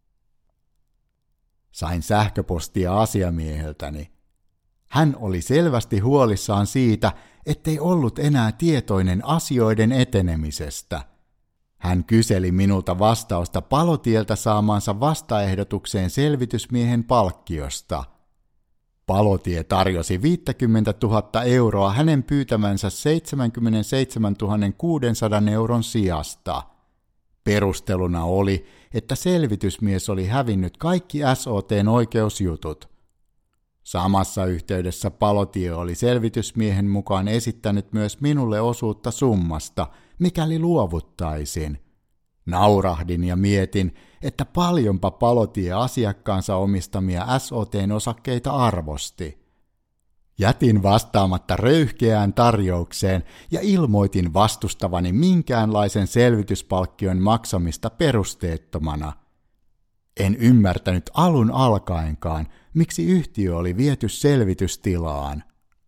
Sain sähköpostia asiamieheltäni. Hän oli selvästi huolissaan siitä, ettei ollut enää tietoinen asioiden etenemisestä. Hän kyseli minulta vastausta Palotieltä saamaansa vastaehdotukseen selvitysmiehen palkkiosta. Palotie tarjosi viisikymmentätuhatta euroa hänen pyytämänsä seitsemänkymmentäseitsemäntuhatta kuusisataa euron sijasta. Perusteluna oli, että selvitysmies oli hävinnyt kaikki S O T:n oikeusjutut. Samassa yhteydessä Palotie oli selvitysmiehen mukaan esittänyt myös minulle osuutta summasta, mikäli luovuttaisin. Naurahdin ja mietin, että paljonpa Palotie asiakkaansa omistamia S O T:n osakkeita arvosti. Jätin vastaamatta röyhkeään tarjoukseen ja ilmoitin vastustavani minkäänlaisen selvityspalkkion maksamista perusteettomana. En ymmärtänyt alun alkaenkaan, miksi yhtiö oli viety selvitystilaan.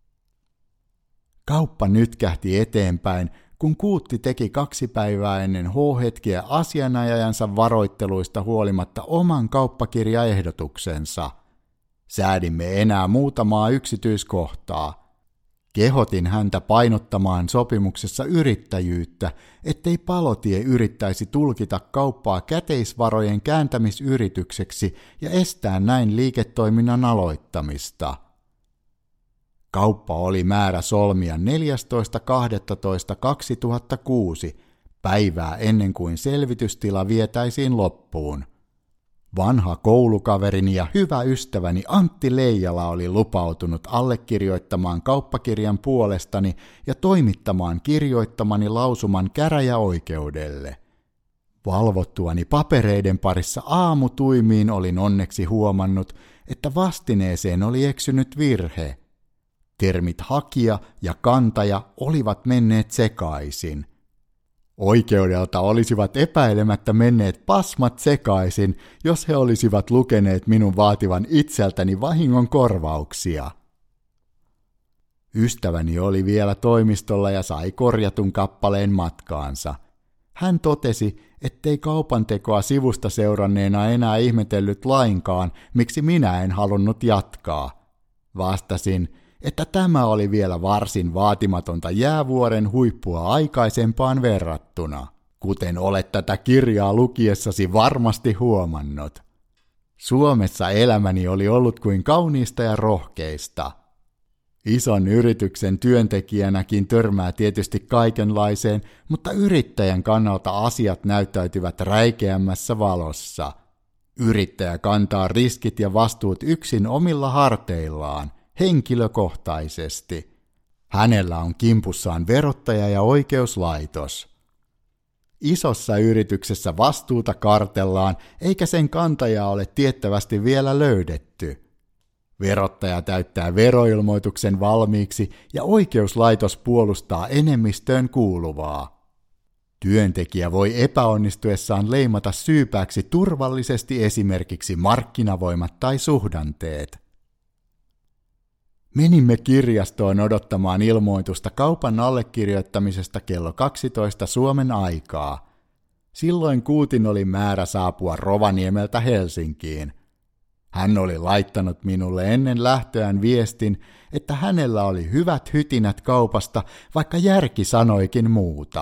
Kauppa nytkähti eteenpäin, kun Kuutti teki kaksi päivää ennen H-hetkeä asianajajansa varoitteluista huolimatta oman kauppakirjaehdotuksensa. Säädimme enää muutamaa yksityiskohtaa. Kehotin häntä painottamaan sopimuksessa yrittäjyyttä, ettei Palotie yrittäisi tulkita kauppaa käteisvarojen kääntämisyritykseksi ja estää näin liiketoiminnan aloittamista. Kauppa oli määrä solmia neljästoista kahdestoista kaksituhattakuusi, päivää ennen kuin selvitystila vietäisiin loppuun. Vanha koulukaverini ja hyvä ystäväni Antti Leijala oli lupautunut allekirjoittamaan kauppakirjan puolestani ja toimittamaan kirjoittamani lausuman käräjäoikeudelle. Valvottuani papereiden parissa aamutuimiin olin onneksi huomannut, että vastineeseen oli eksynyt virhe. Termit hakija ja kantaja olivat menneet sekaisin. Oikeudelta olisivat epäilemättä menneet pasmat sekaisin, jos he olisivat lukeneet minun vaativan itseltäni vahingon korvauksia. Ystäväni oli vielä toimistolla ja sai korjatun kappaleen matkaansa. Hän totesi, ettei kaupantekoa sivusta seuranneena enää ihmetellyt lainkaan, miksi minä en halunnut jatkaa. Vastasin, että tämä oli vielä varsin vaatimatonta jäävuoren huippua aikaisempaan verrattuna, kuten olet tätä kirjaa lukiessasi varmasti huomannut. Suomessa elämäni oli ollut kuin kauniista ja rohkeista. Ison yrityksen työntekijänäkin törmää tietysti kaikenlaiseen, mutta yrittäjän kannalta asiat näyttäytyvät räikeämmässä valossa. Yrittäjä kantaa riskit ja vastuut yksin omilla harteillaan, henkilökohtaisesti. Hänellä on kimpussaan verottaja ja oikeuslaitos. Isossa yrityksessä vastuuta kartellaan, eikä sen kantajaa ole tiettävästi vielä löydetty. Verottaja täyttää veroilmoituksen valmiiksi ja oikeuslaitos puolustaa enemmistöön kuuluvaa. Työntekijä voi epäonnistuessaan leimata syypääksi turvallisesti esimerkiksi markkinavoimat tai suhdanteet. Menimme kirjastoon odottamaan ilmoitusta kaupan allekirjoittamisesta kello kaksitoista Suomen aikaa. Silloin Kuutin oli määrä saapua Rovaniemeltä Helsinkiin. Hän oli laittanut minulle ennen lähtöään viestin, että hänellä oli hyvät hytinät kaupasta, vaikka järki sanoikin muuta.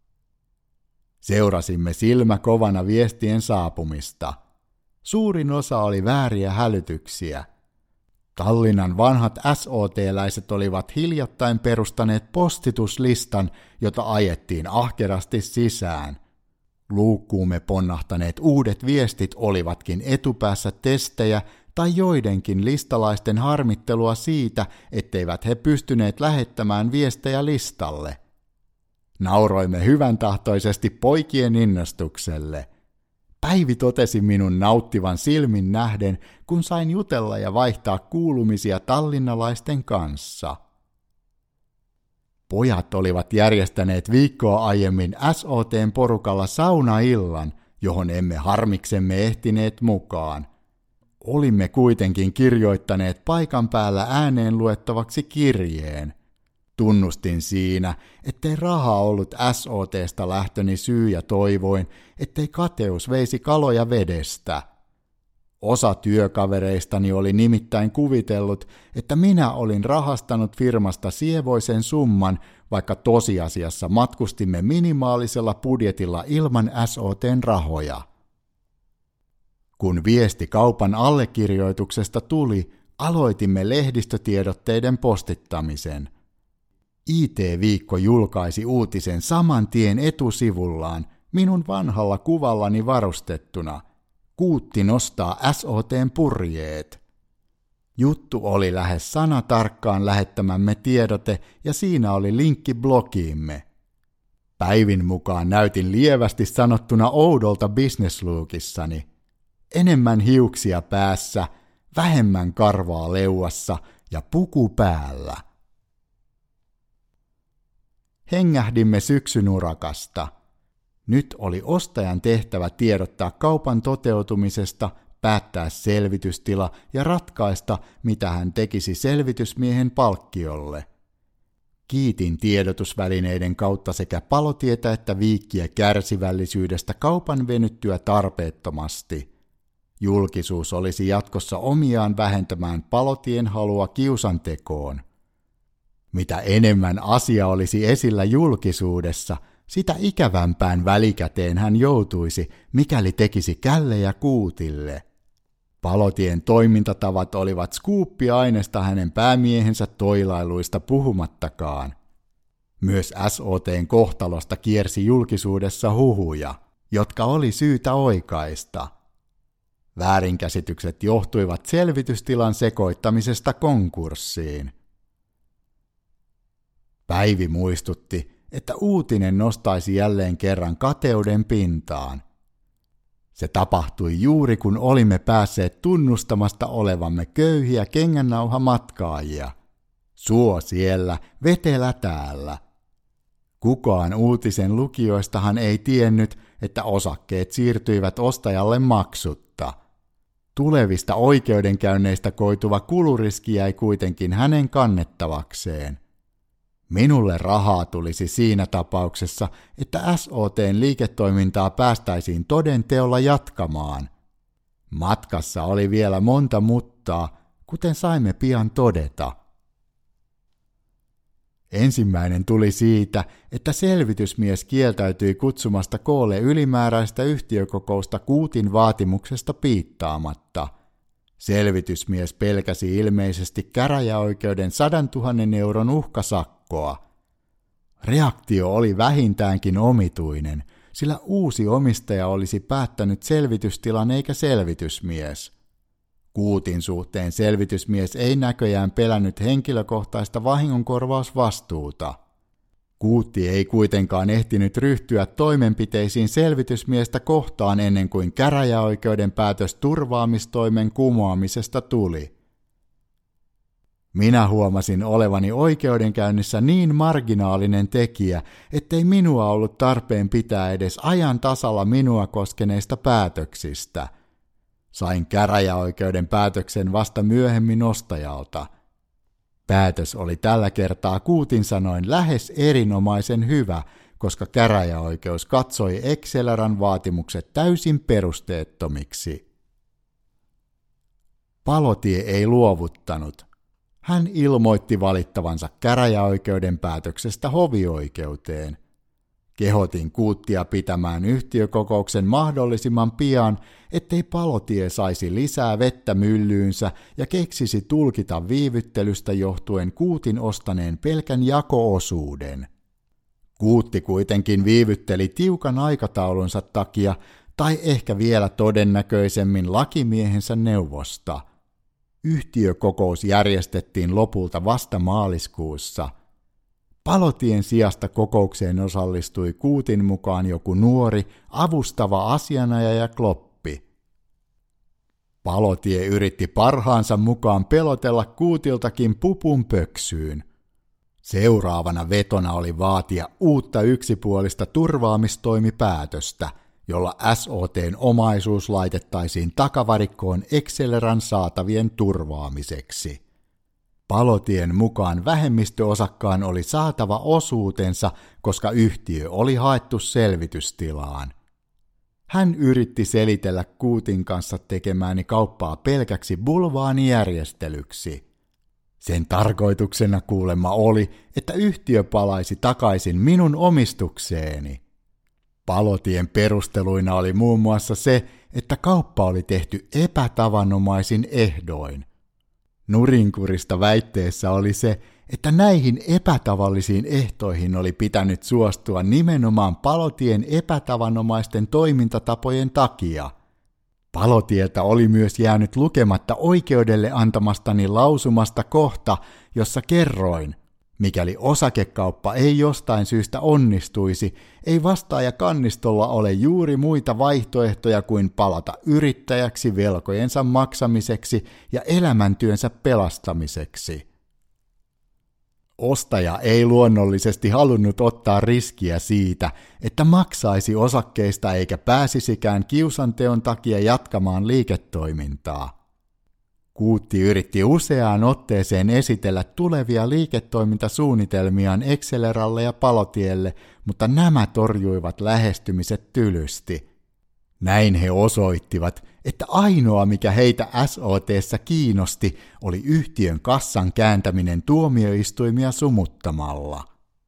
Seurasimme silmä kovana viestien saapumista. Suurin osa oli vääriä hälytyksiä. Tallinnan vanhat S O T-läiset olivat hiljattain perustaneet postituslistan, jota ajettiin ahkerasti sisään. Luukkuumme ponnahtaneet uudet viestit olivatkin etupäässä testejä tai joidenkin listalaisten harmittelua siitä, etteivät he pystyneet lähettämään viestejä listalle. Nauroimme hyvän tahtoisesti poikien innostukselle. Päivi totesi minun nauttivan silmin nähden, kun sain jutella ja vaihtaa kuulumisia tallinnalaisten kanssa. Pojat olivat järjestäneet viikkoa aiemmin S O T:n porukalla saunaillan, johon emme harmiksemme ehtineet mukaan. Olimme kuitenkin kirjoittaneet paikan päällä ääneen luettavaksi kirjeen. Tunnustin siinä, ettei raha ollut S O T:sta lähtöni syy ja toivoin, ettei kateus veisi kaloja vedestä. Osa työkavereistani oli nimittäin kuvitellut, että minä olin rahastanut firmasta sievoisen summan, vaikka tosiasiassa matkustimme minimaalisella budjetilla ilman S O T:n rahoja. Kun viesti kaupan allekirjoituksesta tuli, aloitimme lehdistötiedotteiden postittamisen. I T-viikko julkaisi uutisen saman tien etusivullaan, minun vanhalla kuvallani varustettuna. Kuutti nostaa S O T:n purjeet. Juttu oli lähes sanatarkkaan lähettämämme tiedote ja siinä oli linkki blogiimme. Päivin mukaan näytin lievästi sanottuna oudolta businesslookissani. Enemmän hiuksia päässä, vähemmän karvaa leuassa ja puku päällä. Hengähdimme syksyn urakasta. Nyt oli ostajan tehtävä tiedottaa kaupan toteutumisesta, päättää selvitystila ja ratkaista, mitä hän tekisi selvitysmiehen palkkiolle. Kiitin tiedotusvälineiden kautta sekä Palotietä että Viikkiä kärsivällisyydestä kaupan venyttyä tarpeettomasti. Julkisuus olisi jatkossa omiaan vähentämään Palotien halua kiusantekoon. Mitä enemmän asia olisi esillä julkisuudessa, sitä ikävämpään välikäteen hän joutuisi, mikäli tekisi källejä Kuutille. Palotien toimintatavat olivat skuuppiainesta hänen päämiehensä toilailuista puhumattakaan. Myös S O T:n kohtalosta kiersi julkisuudessa huhuja, jotka oli syytä oikaista. Väärinkäsitykset johtuivat selvitystilan sekoittamisesta konkurssiin. Päivi muistutti, että uutinen nostaisi jälleen kerran kateuden pintaan. Se tapahtui juuri kun olimme päässeet tunnustamasta olevamme köyhiä kengännauhamatkaajia. Suo siellä, vetelä täällä. Kukaan uutisen lukijoistahan ei tiennyt, että osakkeet siirtyivät ostajalle maksutta. Tulevista oikeudenkäynneistä koituva kuluriski jäi kuitenkin hänen kannettavakseen. Minulle rahaa tulisi siinä tapauksessa, että S O T:n liiketoimintaa päästäisiin toden teolla jatkamaan. Matkassa oli vielä monta muttaa, kuten saimme pian todeta. Ensimmäinen tuli siitä, että selvitysmies kieltäytyi kutsumasta koolle ylimääräistä yhtiökokousta Kuutin vaatimuksesta piittaamatta. Selvitysmies pelkäsi ilmeisesti käräjäoikeuden sadantuhannen euron uhkasakkoa. Reaktio oli vähintäänkin omituinen, sillä uusi omistaja olisi päättänyt selvitystilan eikä selvitysmies. Kuutin suhteen selvitysmies ei näköjään pelännyt henkilökohtaista vahingonkorvausvastuuta. Kuutti ei kuitenkaan ehtinyt ryhtyä toimenpiteisiin selvitysmiestä kohtaan ennen kuin käräjäoikeuden päätös turvaamistoimen kumoamisesta tuli. Minä huomasin olevani oikeudenkäynnissä niin marginaalinen tekijä, ettei minua ollut tarpeen pitää edes ajan tasalla minua koskeneista päätöksistä. Sain käräjäoikeuden päätöksen vasta myöhemmin ostajalta. Päätös oli tällä kertaa Kuutin sanoin lähes erinomaisen hyvä, koska käräjäoikeus katsoi Exceleran vaatimukset täysin perusteettomiksi. Palotie ei luovuttanut. Hän ilmoitti valittavansa käräjäoikeuden päätöksestä hovioikeuteen. Kehotin Kuuttia pitämään yhtiökokouksen mahdollisimman pian, ettei Palotie saisi lisää vettä myllyynsä ja keksisi tulkita viivyttelystä johtuen Kuutin ostaneen pelkän jako-osuuden. Kuutti kuitenkin viivytteli tiukan aikataulunsa takia tai ehkä vielä todennäköisemmin lakimiehensä neuvosta. Yhtiökokous järjestettiin lopulta vasta maaliskuussa. Palotien sijasta kokoukseen osallistui Kuutin mukaan joku nuori, avustava asianajaja Kloppi. Palotie yritti parhaansa mukaan pelotella Kuutiltakin pupun pöksyyn. Seuraavana vetona oli vaatia uutta yksipuolista turvaamistoimipäätöstä, jolla S O T:n omaisuus laitettaisiin takavarikkoon Exceleran saatavien turvaamiseksi. Palotien mukaan vähemmistöosakkaan oli saatava osuutensa, koska yhtiö oli haettu selvitystilaan. Hän yritti selitellä Kuutin kanssa tekemääni kauppaa pelkäksi bulvaanijärjestelyksi. Sen tarkoituksena kuulemma oli, että yhtiö palaisi takaisin minun omistukseeni. Palotien perusteluina oli muun muassa se, että kauppa oli tehty epätavanomaisin ehdoin. Nurinkurista väitteessä oli se, että näihin epätavallisiin ehtoihin oli pitänyt suostua nimenomaan Palotien epätavanomaisten toimintatapojen takia. Palotieltä oli myös jäänyt lukematta oikeudelle antamastani lausumasta kohta, jossa kerroin, mikäli osakekauppa ei jostain syystä onnistuisi, ei vastaaja kannistolla ole juuri muita vaihtoehtoja kuin palata yrittäjäksi velkojensa maksamiseksi ja elämäntyönsä pelastamiseksi. Ostaja ei luonnollisesti halunnut ottaa riskiä siitä, että maksaisi osakkeista eikä pääsisikään kiusanteon takia jatkamaan liiketoimintaa. Kuutti yritti useaan otteeseen esitellä tulevia liiketoimintasuunnitelmiaan Exceleralle ja Palotielle, mutta nämä torjuivat lähestymiset tylysti. Näin he osoittivat, että ainoa mikä heitä S O T:ssä kiinnosti oli yhtiön kassan kääntäminen tuomioistuimia sumuttamalla.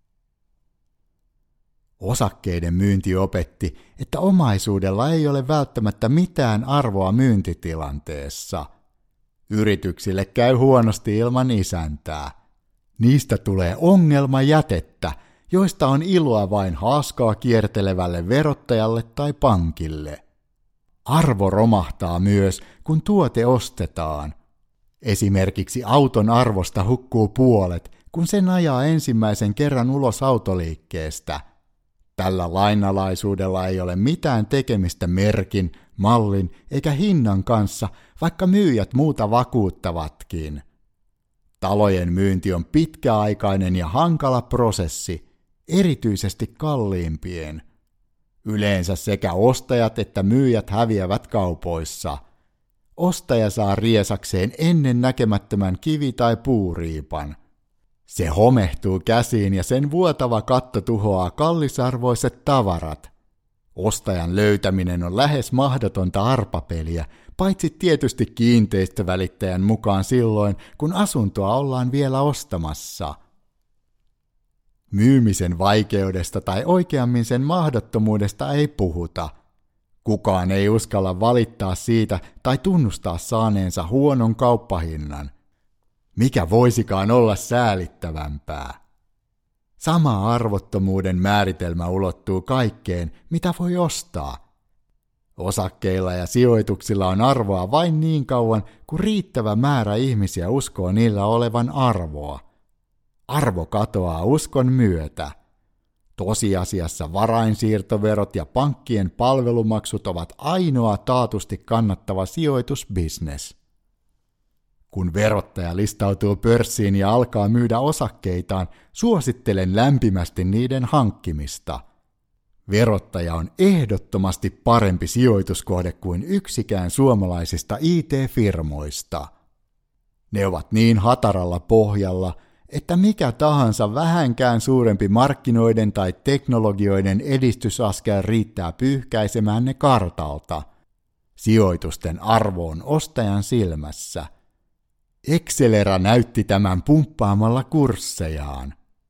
Osakkeiden myynti opetti, että omaisuudella ei ole välttämättä mitään arvoa myyntitilanteessa. Yrityksille käy huonosti ilman isäntää. Niistä tulee ongelmajätettä, joista on iloa vain haaskaa kiertelevälle verottajalle tai pankille. Arvo romahtaa myös, kun tuote ostetaan. Esimerkiksi auton arvosta hukkuu puolet, kun sen ajaa ensimmäisen kerran ulos autoliikkeestä. Tällä lainalaisuudella ei ole mitään tekemistä merkin, mallin eikä hinnan kanssa, vaikka myyjät muuta vakuuttavatkin. Talojen myynti on pitkäaikainen ja hankala prosessi, erityisesti kalliimpien. Yleensä sekä ostajat että myyjät häviävät kaupoissa. Ostaja saa riesakseen ennen näkemättömän kivi- tai puuriipan. Se homehtuu käsiin ja sen vuotava katto tuhoaa kallisarvoiset tavarat. Ostajan löytäminen on lähes mahdotonta arpapeliä, paitsi tietysti kiinteistövälittäjän mukaan silloin, kun asuntoa ollaan vielä ostamassa. Myymisen vaikeudesta tai oikeammin sen mahdottomuudesta ei puhuta. Kukaan ei uskalla valittaa siitä tai tunnustaa saaneensa huonon kauppahinnan. Mikä voisikaan olla säälittävämpää? Sama arvottomuuden määritelmä ulottuu kaikkeen, mitä voi ostaa. Osakkeilla ja sijoituksilla on arvoa vain niin kauan, kun riittävä määrä ihmisiä uskoo niillä olevan arvoa. Arvo katoaa uskon myötä. Tosiasiassa varainsiirtoverot ja pankkien palvelumaksut ovat ainoa taatusti kannattava sijoitusbisnes. Kun verottaja listautuu pörssiin ja alkaa myydä osakkeitaan, suosittelen lämpimästi niiden hankkimista. Verottaja on ehdottomasti parempi sijoituskohde kuin yksikään suomalaisista I T-firmoista. Ne ovat niin hataralla pohjalla, että mikä tahansa vähänkään suurempi markkinoiden tai teknologioiden edistysaskel riittää pyyhkäisemään ne kartalta. Sijoitusten arvo on ostajan silmässä. Excelera näytti tämän pumppaamalla kurssejaan.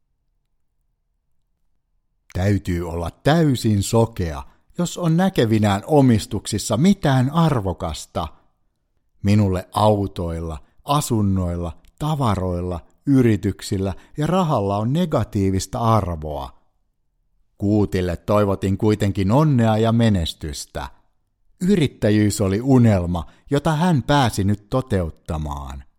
Täytyy olla täysin sokea, jos on näkevinään omistuksissa mitään arvokasta. Minulle autoilla, asunnoilla, tavaroilla, yrityksillä ja rahalla on negatiivista arvoa. Kuutille toivotin kuitenkin onnea ja menestystä. Yrittäjyys oli unelma, jota hän pääsi nyt toteuttamaan.